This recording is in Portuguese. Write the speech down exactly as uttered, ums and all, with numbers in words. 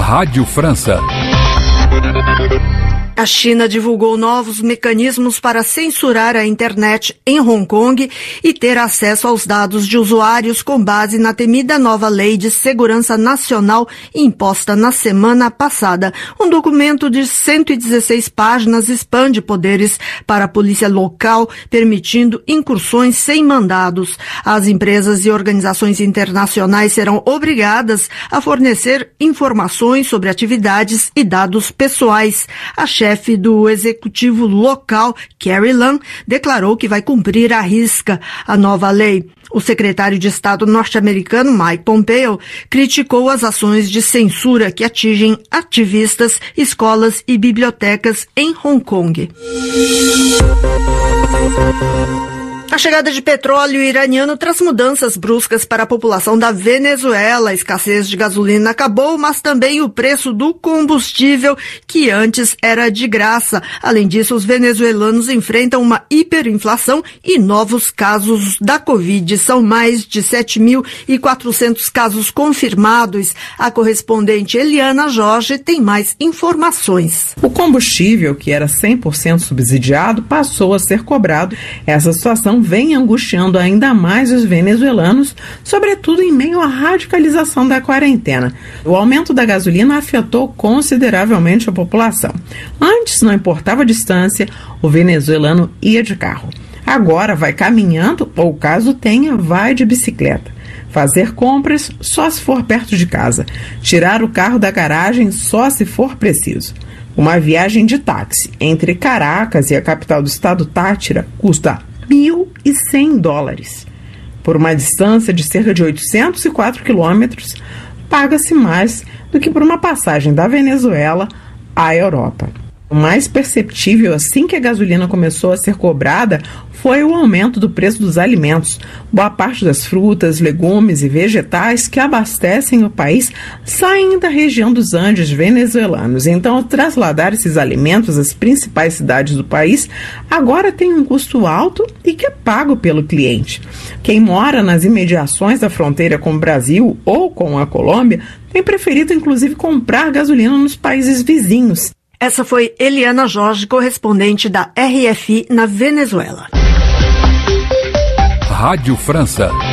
Rádio França. A China divulgou novos mecanismos para censurar a internet em Hong Kong e ter acesso aos dados de usuários com base na temida nova Lei de Segurança Nacional imposta na semana passada. Um documento de cento e dezesseis páginas expande poderes para a polícia local, permitindo incursões sem mandados. As empresas e organizações internacionais serão obrigadas a fornecer informações sobre atividades e dados pessoais. A chefe do executivo local, Carrie Lam, declarou que vai cumprir à risca a nova lei. O secretário de Estado norte-americano, Mike Pompeo, criticou as ações de censura que atingem ativistas, escolas e bibliotecas em Hong Kong. A chegada de petróleo iraniano traz mudanças bruscas para a população da Venezuela. A escassez de gasolina acabou, mas também o preço do combustível, que antes era de graça. Além disso, os venezuelanos enfrentam uma hiperinflação e novos casos da Covid. São mais de sete mil e quatrocentos casos confirmados. A correspondente Eliana Jorge tem mais informações. O combustível, que era cem por cento subsidiado, passou a ser cobrado. Essa situação vem angustiando ainda mais os venezuelanos, sobretudo em meio à radicalização da quarentena. O aumento da gasolina afetou consideravelmente a população. Antes, não importava a distância, o venezuelano ia de carro. Agora vai caminhando ou, caso tenha, vai de bicicleta. Fazer compras só se for perto de casa. Tirar o carro da garagem só se for preciso. Uma viagem de táxi entre Caracas e a capital do estado Táchira custa mil e cem dólares. Por uma distância de cerca de oitocentos e quatro quilômetros, paga-se mais do que por uma passagem da Venezuela à Europa. O mais perceptível assim que a gasolina começou a ser cobrada foi o aumento do preço dos alimentos. Boa parte das frutas, legumes e vegetais que abastecem o país saem da região dos Andes venezuelanos. Então, ao trasladar esses alimentos às principais cidades do país, agora tem um custo alto e que é pago pelo cliente. Quem mora nas imediações da fronteira com o Brasil ou com a Colômbia tem preferido, inclusive, comprar gasolina nos países vizinhos. Essa foi Eliana Jorge, correspondente da R F I na Venezuela. Rádio França.